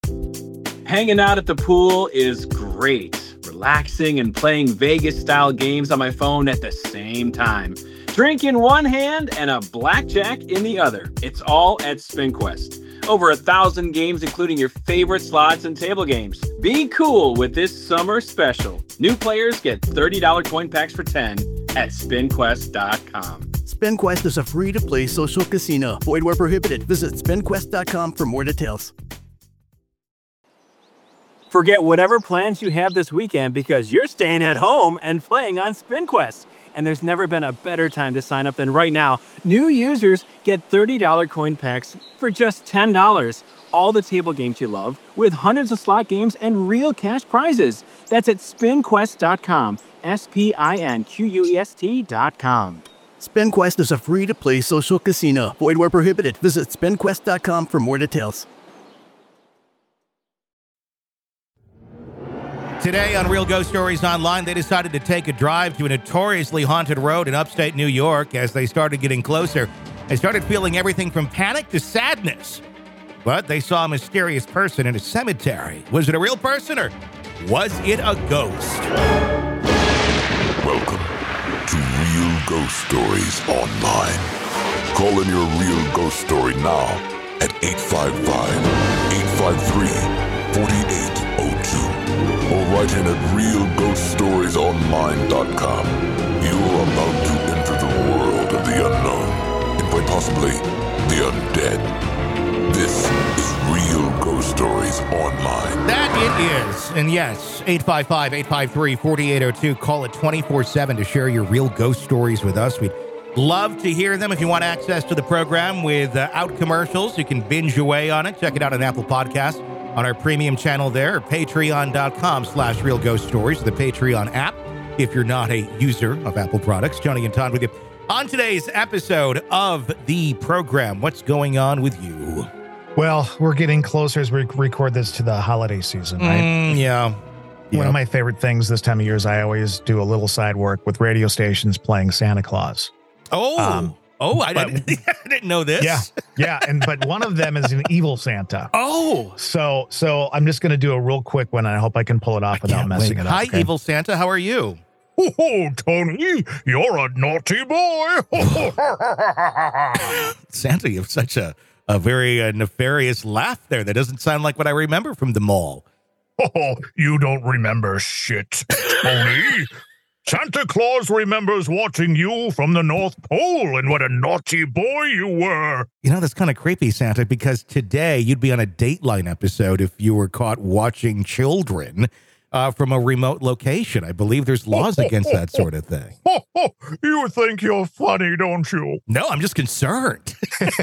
Hanging out at the pool is great. Relaxing and playing Vegas-style games on my phone at the same time. Drink in one hand and a blackjack in the other. It's all at SpinQuest. Over 1,000 games, including your favorite slots and table games. Be cool with this summer special. New players get $30 coin packs for 10 at SpinQuest.com. SpinQuest is a free-to-play social casino. Void where prohibited. Visit SpinQuest.com for more details. Forget whatever plans you have this weekend because you're staying at home and playing on SpinQuest. And there's never been a better time to sign up than right now. New users get $30 coin packs for just $10. All the table games you love, with hundreds of slot games and real cash prizes. That's at SpinQuest.com. SpinQuest.com. SpinQuest is a free-to-play social casino. Void where prohibited. Visit SpinQuest.com for more details. Today on Real Ghost Stories Online, they decided to take a drive to a notoriously haunted road in upstate New York. As they started getting closer, they started feeling everything from panic to sadness. But they saw a mysterious person in a cemetery. Was it a real person or was it a ghost? Welcome to Real Ghost Stories Online. Call in your real ghost story now at 855-853-4802. Or write in at realghoststoriesonline.com. You're about to enter the world of the unknown, and quite possibly the undead. This is Real Ghost Stories Online. That it is. And yes, 855-853-4802. Call it 24/7 to share your real ghost stories with us. We'd love to hear them. If you want access to the program without commercials, you can binge away on it. Check it out on Apple Podcasts. On our premium channel there, or patreon.com/Real Ghost Stories, the Patreon app, if you're not a user of Apple products. Johnny and Todd with you. On today's episode of the program, what's going on with you? Well, we're getting closer as we record this to the holiday season, right? Yeah. One of my favorite things this time of year is I always do a little side work with radio stations playing Santa Claus. I didn't know this. Yeah, but one of them is an evil Santa. Oh. So I'm just going to do a real quick one, and I hope I can pull it off without messing it up. Hi, okay? Evil Santa. How are you? Oh, Tony, you're a naughty boy. Santa, you have such a very nefarious laugh there. That doesn't sound like what I remember from the mall. Oh, you don't remember shit, Tony. Santa Claus remembers watching you from the North Pole, and what a naughty boy you were. You know, that's kind of creepy, Santa, because today you'd be on a Dateline episode if you were caught watching children from a remote location. I believe there's laws against that sort of thing. You think you're funny, don't you? No, I'm just concerned.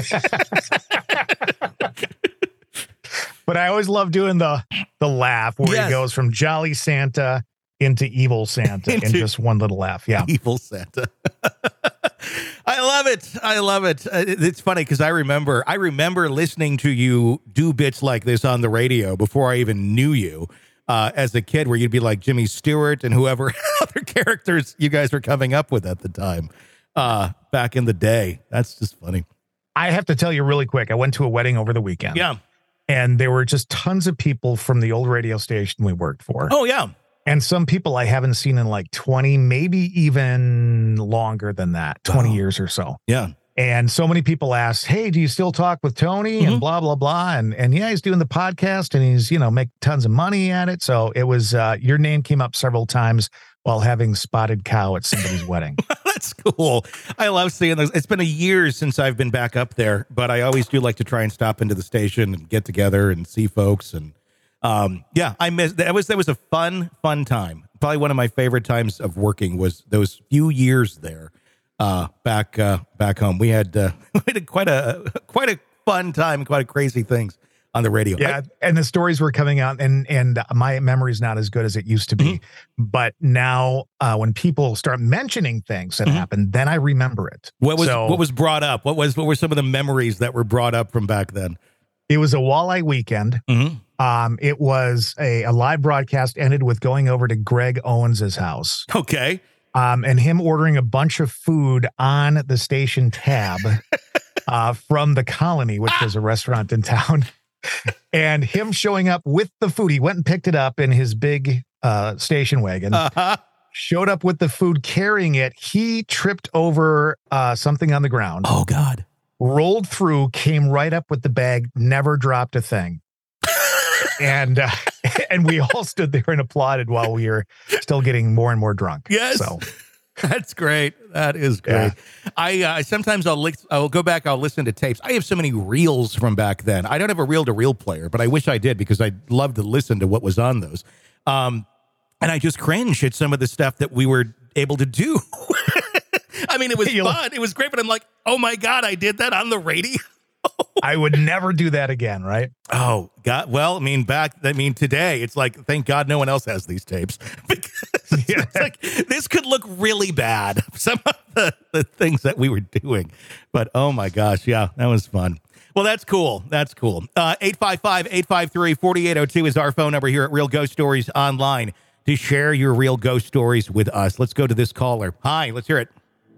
But I always love doing the laugh where he goes from Jolly Santa into Evil Santa in just one little laugh. Yeah. Evil Santa. I love it. It's funny because I remember listening to you do bits like this on the radio before I even knew you as a kid, where you'd be like Jimmy Stewart and whoever other characters you guys were coming up with at the time back in the day. That's just funny. I have to tell you really quick. I went to a wedding over the weekend. Yeah. And there were just tons of people from the old radio station we worked for. Oh, yeah. And some people I haven't seen in like 20, maybe even longer than that, 20 years or so. Yeah. And so many people asked, hey, do you still talk with Tony? And blah, blah, blah. And yeah, he's doing the podcast and he's, make tons of money at it. So it was, your name came up several times while having spotted cow at somebody's wedding. That's cool. I love seeing those. It's been a year since I've been back up there, but I always do like to try and stop into the station and get together and see folks. And I miss that. That was a fun time. Probably one of my favorite times of working was those few years there back home. We had quite a fun time, quite a crazy things on the radio. Yeah, and the stories were coming out, and my memory's not as good as it used to be. But now, when people start mentioning things that happened, then I remember it. What was brought up? What were some of the memories that were brought up from back then? It was a walleye weekend. It was a live broadcast, ended with going over to Greg Owens's house. Okay. And him ordering a bunch of food on the station tab from the Colony, which was a restaurant in town. And him showing up with the food, he went and picked it up in his big station wagon, showed up with the food, carrying it. He tripped over something on the ground. Oh, God. Rolled through, came right up with the bag, never dropped a thing. And we all stood there and applauded while we were still getting more and more drunk. Yes. So that's great. That is great. Yeah. I sometimes I'll go back. I'll listen to tapes. I have so many reels from back then. I don't have a reel-to-reel player, but I wish I did because I'd love to listen to what was on those. And I just cringe at some of the stuff that we were able to do. I mean, it was fun. It was great, but I'm like, oh my God, I did that on the radio. I would never do that again, right? Oh God. Well, I mean, today it's like, thank God no one else has these tapes because it's like, this could look really bad. Some of the things that we were doing, but oh my gosh. Yeah, that was fun. Well, that's cool. That's cool. 855-853-4802 is our phone number here at Real Ghost Stories Online to share your real ghost stories with us. Let's go to this caller. Hi, let's hear it.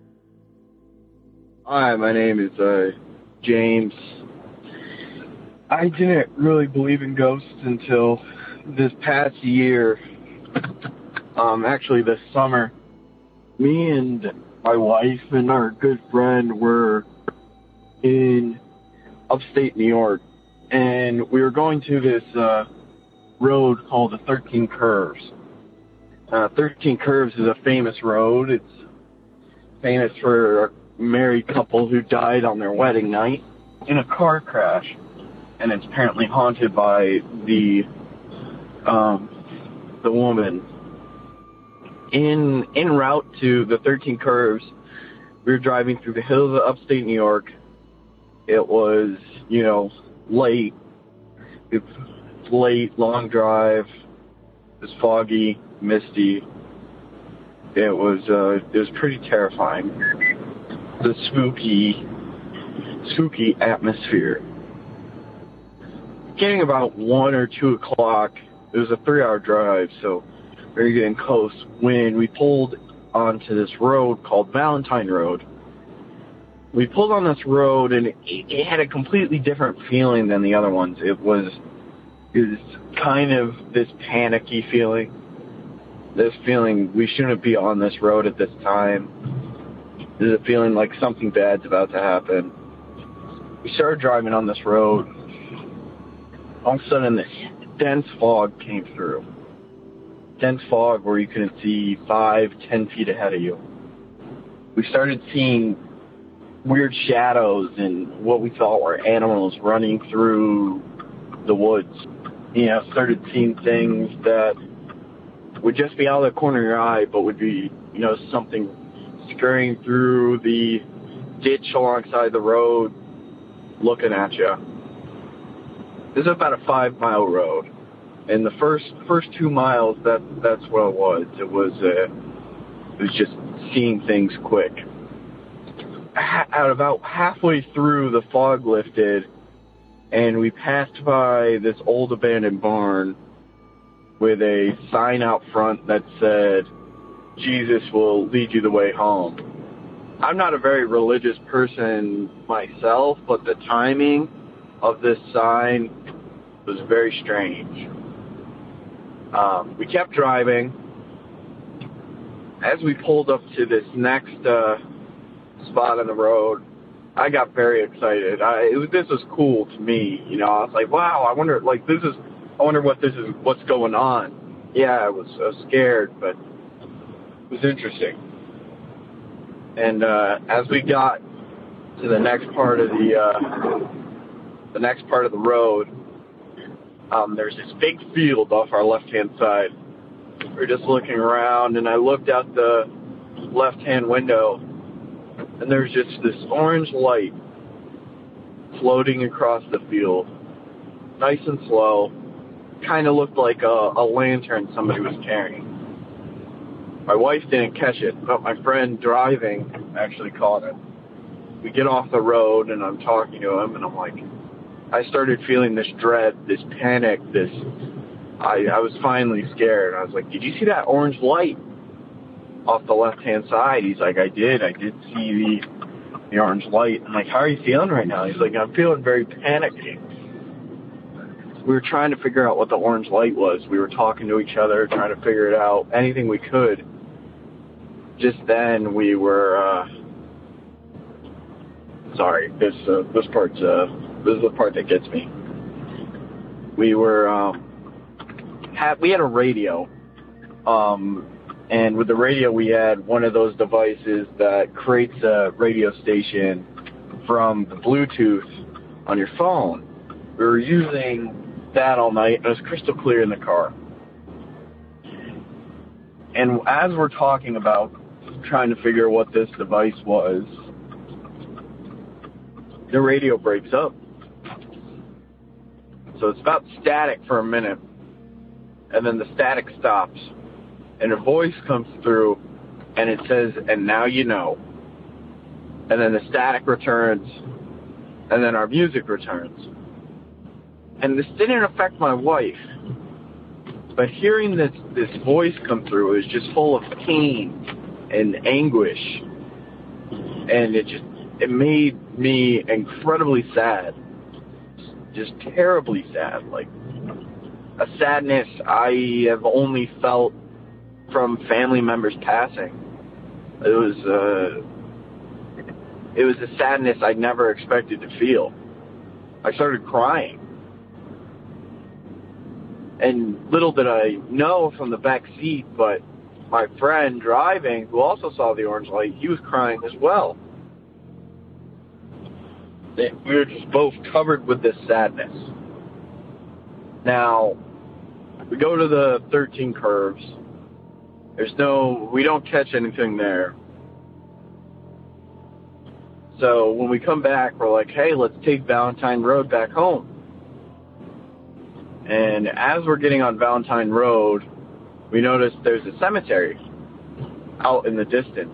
Hi, my name is James. I didn't really believe in ghosts until this past year. Actually, this summer, me and my wife and our good friend were in upstate New York, and we were going to this road called the 13 Curves. 13 Curves is a famous road. It's famous for a married couple who died on their wedding night in a car crash, and it's apparently haunted by the woman. In route to the 13 Curves, we were driving through the hills of upstate New York. It was, late. It's late, long drive. It was foggy, misty. It was pretty terrifying. The spooky atmosphere. Getting about 1 or 2 o'clock, it was a 3-hour drive, so we were getting close when we pulled onto this road called Valentine Road. We pulled on this road, and it had a completely different feeling than the other ones. It was kind of this panicky feeling. This feeling we shouldn't be on this road at this time. There's a feeling like something bad's about to happen. We started driving on this road. All of a sudden, this dense fog came through. Dense fog where you couldn't see 5-10 feet ahead of you. We started seeing weird shadows and what we thought were animals running through the woods. Started seeing things that would just be out of the corner of your eye, but would be, something scurrying through the ditch alongside the road, looking at you. This is about a 5-mile road. And the first 2 miles, that's what it was. It was just seeing things quick. About halfway through, the fog lifted, and we passed by this old abandoned barn with a sign out front that said, "Jesus will lead you the way home." I'm not a very religious person myself, but the timing of this sign was very strange. We kept driving. As we pulled up to this next spot on the road, I got very excited. This was cool to me. I was like, wow, I wonder what what's going on. Yeah, I was scared, but it was interesting. And as we got to the next part of the road, there's this big field off our left-hand side. We're just looking around, and I looked out the left-hand window, and there's just this orange light floating across the field, nice and slow. Kind of looked like a lantern somebody was carrying. My wife didn't catch it, but my friend driving actually caught it. We get off the road, and I'm talking to him, and I'm like, I started feeling this dread, this panic, I was finally scared. I was like, did you see that orange light off the left-hand side? He's like, I did see the orange light. I'm like, how are you feeling right now? He's like, I'm feeling very panicky. we were trying to figure out what the orange light was. We were talking to each other, trying to figure it out, anything we could. Just then we were, sorry, this is the part that gets me. We were, we had a radio, and with the radio we had one of those devices that creates a radio station from the Bluetooth on your phone. We were using that all night, and it was crystal clear in the car. And as we're talking about trying to figure what this device was, the radio breaks up. So it's about static for a minute, and then the static stops, and a voice comes through, and it says, "And now you know." And then the static returns, and then our music returns. And this didn't affect my wife, but hearing this voice come through is just full of pain and anguish, and it made me incredibly sad, just terribly sad, like a sadness I have only felt from family members passing. It was a sadness I never expected to feel. I started crying. And little did I know from the back seat, but my friend driving, who also saw the orange light, he was crying as well. We were just both covered with this sadness. Now, we go to the 13 curves. We don't catch anything there. So when we come back, we're like, hey, let's take Valentine Road back home. And as we're getting on Valentine Road, we notice there's a cemetery out in the distance.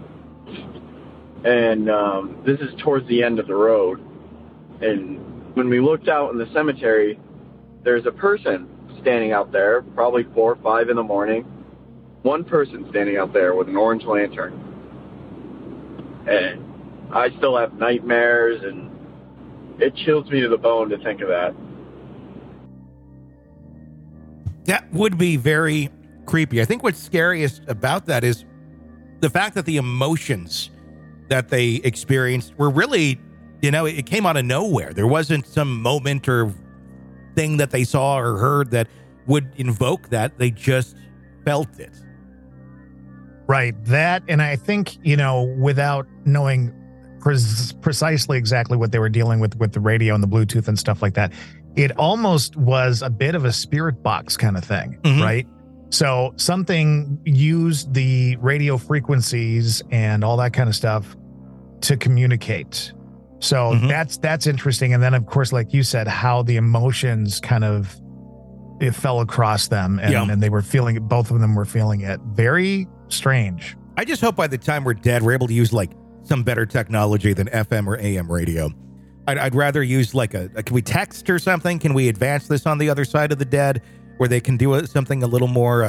And this is towards the end of the road. And when we looked out in the cemetery, there's a person standing out there, probably 4 or 5 in the morning. One person standing out there with an orange lantern. And I still have nightmares, and it chills me to the bone to think of that. That would be very creepy. I think what's scariest about that is the fact that the emotions that they experienced were really, it came out of nowhere. There wasn't some moment or thing that they saw or heard that would invoke that. They just felt it. Right. That, and I think, without knowing precisely exactly what they were dealing with the radio and the Bluetooth and stuff like that, it almost was a bit of a spirit box kind of thing, right? So something used the radio frequencies and all that kind of stuff to communicate. So that's interesting. And then, of course, like you said, how the emotions kind of it fell across them, and they were feeling it. Both of them were feeling it. Very strange. I just hope by the time we're dead, we're able to use like some better technology than FM or AM radio. I'd rather use like can we text or something? Can we advance this on the other side of the dead where they can do something a little more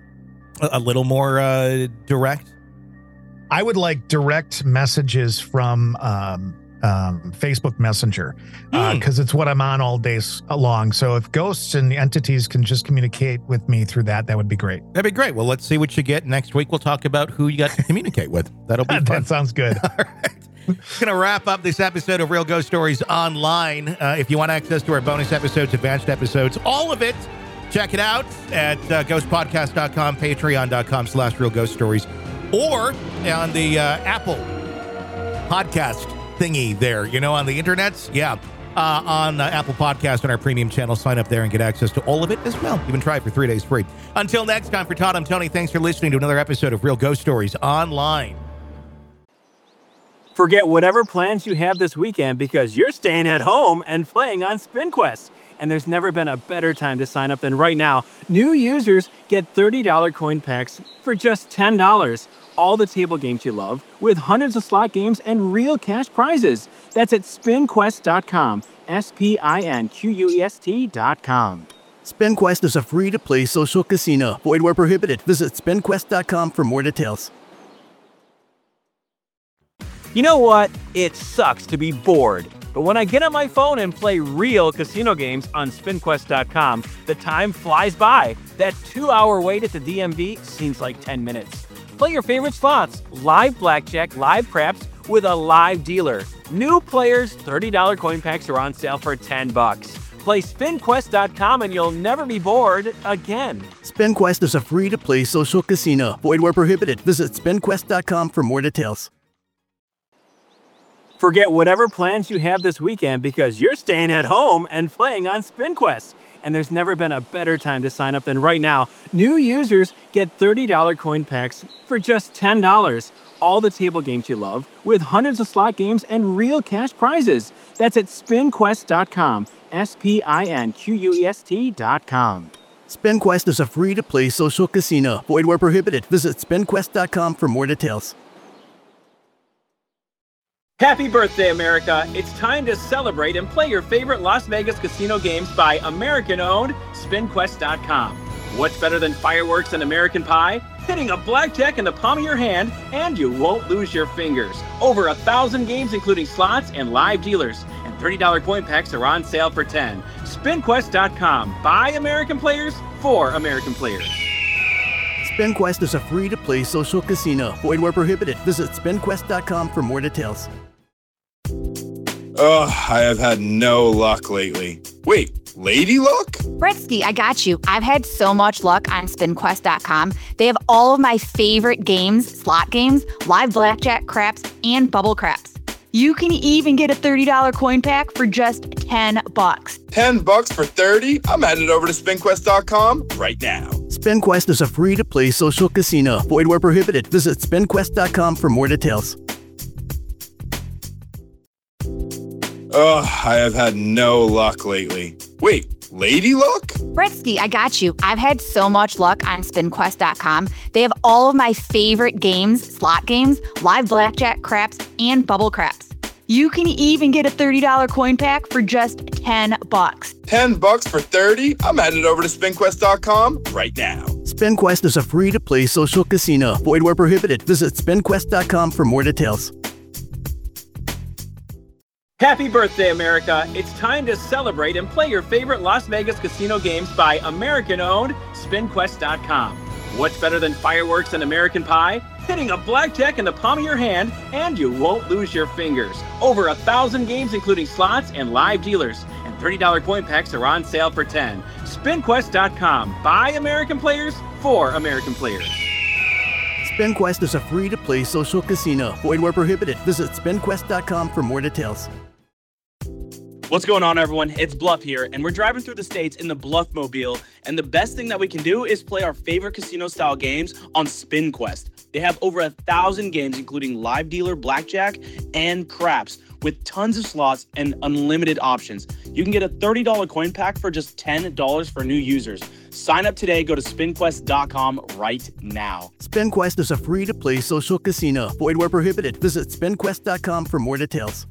direct? I would like direct messages from Facebook Messenger because it's what I'm on all day long. So if ghosts and entities can just communicate with me through that would be great. That'd be great. Well, let's see what you get next week. We'll talk about who you got to communicate with. That'll be fun. That sounds good. All right. Going to wrap up this episode of Real Ghost Stories Online. If you want access to our bonus episodes, advanced episodes, all of it, check it out at ghostpodcast.com, patreon.com/Real Ghost Stories, or on the Apple podcast thingy there, on the internets. Yeah. On Apple Podcast on our premium channel. Sign up there and get access to all of it as well. Even try it for 3 days free. Until next time, for Todd, I'm Tony. Thanks for listening to another episode of Real Ghost Stories Online. Forget whatever plans you have this weekend because you're staying at home and playing on SpinQuest. And there's never been a better time to sign up than right now. New users get $30 coin packs for just $10. All the table games you love with hundreds of slot games and real cash prizes. That's at spinquest.com. SPINQUEST.com. SpinQuest is a free-to-play social casino. Void where prohibited. Visit spinquest.com for more details. You know what? It sucks to be bored. But when I get on my phone and play real casino games on SpinQuest.com, the time flies by. That 2-hour wait at the DMV seems like 10 minutes. Play your favorite slots, live blackjack, live craps, with a live dealer. New players, $30 coin packs are on sale for $10. Play SpinQuest.com and you'll never be bored again. SpinQuest is a free-to-play social casino. Void where prohibited. Visit SpinQuest.com for more details. Forget whatever plans you have this weekend because you're staying at home and playing on SpinQuest. And there's never been a better time to sign up than right now. New users get $30 coin packs for just $10. All the table games you love, with hundreds of slot games and real cash prizes. That's at SpinQuest.com. SpinQuest.com. SpinQuest is a free-to-play social casino. Void where prohibited. Visit SpinQuest.com for more details. Happy birthday, America! It's time to celebrate and play your favorite Las Vegas casino games by American-owned SpinQuest.com. What's better than fireworks and American Pie? Hitting a blackjack in the palm of your hand, and you won't lose your fingers. Over 1,000 games, including slots and live dealers. And $30 coin packs are on sale for $10. SpinQuest.com. By American players, for American players. SpinQuest is a free-to-play social casino. Void where prohibited. Visit SpinQuest.com for more details. Ugh, I have had no luck lately. Wait, lady luck? Britsky, I got you. I've had so much luck on SpinQuest.com. They have all of my favorite games, slot games, live blackjack, craps, and bubble craps. You can even get a $30 coin pack for just $10. $10 for 30? I'm headed over to SpinQuest.com right now. SpinQuest is a free-to-play social casino. Void where prohibited. Visit SpinQuest.com for more details. Ugh, I have had no luck lately. Wait, lady luck? Britsky, I got you. I've had so much luck on SpinQuest.com. They have all of my favorite games, slot games, live blackjack, craps, and bubble craps. You can even get a $30 coin pack for just $10. $10 for 30? I'm headed over to SpinQuest.com right now. SpinQuest is a free-to-play social casino. Void where prohibited. Visit SpinQuest.com for more details. Happy birthday, America! It's time to celebrate and play your favorite Las Vegas casino games by American-owned SpinQuest.com. What's better than fireworks and American Pie? Hitting a blackjack in the palm of your hand, and you won't lose your fingers. Over 1,000 games, including slots and live dealers. And $30 coin packs are on sale for $10. SpinQuest.com. By American players, for American players. SpinQuest is a free-to-play social casino. Void where prohibited. Visit SpinQuest.com for more details. What's going on, everyone? It's Bluff here, and we're driving through the states in the Bluffmobile, and the best thing that we can do is play our favorite casino-style games on SpinQuest. They have over 1,000 games, including live dealer, blackjack, and craps, with tons of slots and unlimited options. You can get a $30 coin pack for just $10 for new users. Sign up today. Go to SpinQuest.com right now. SpinQuest is a free-to-play social casino. Void where prohibited. Visit SpinQuest.com for more details.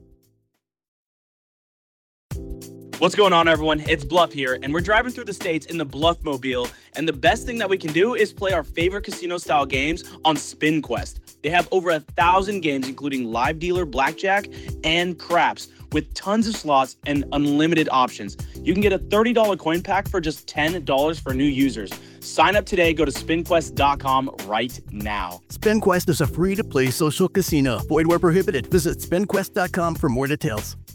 What's going on, everyone? It's Bluff here, and we're driving through the states in the Bluffmobile, and the best thing that we can do is play our favorite casino-style games on SpinQuest. They have over 1,000 games, including live dealer, blackjack, and craps, with tons of slots and unlimited options. You can get a $30 coin pack for just $10 for new users. Sign up today. Go to SpinQuest.com right now. SpinQuest is a free-to-play social casino. Void where prohibited. Visit SpinQuest.com for more details.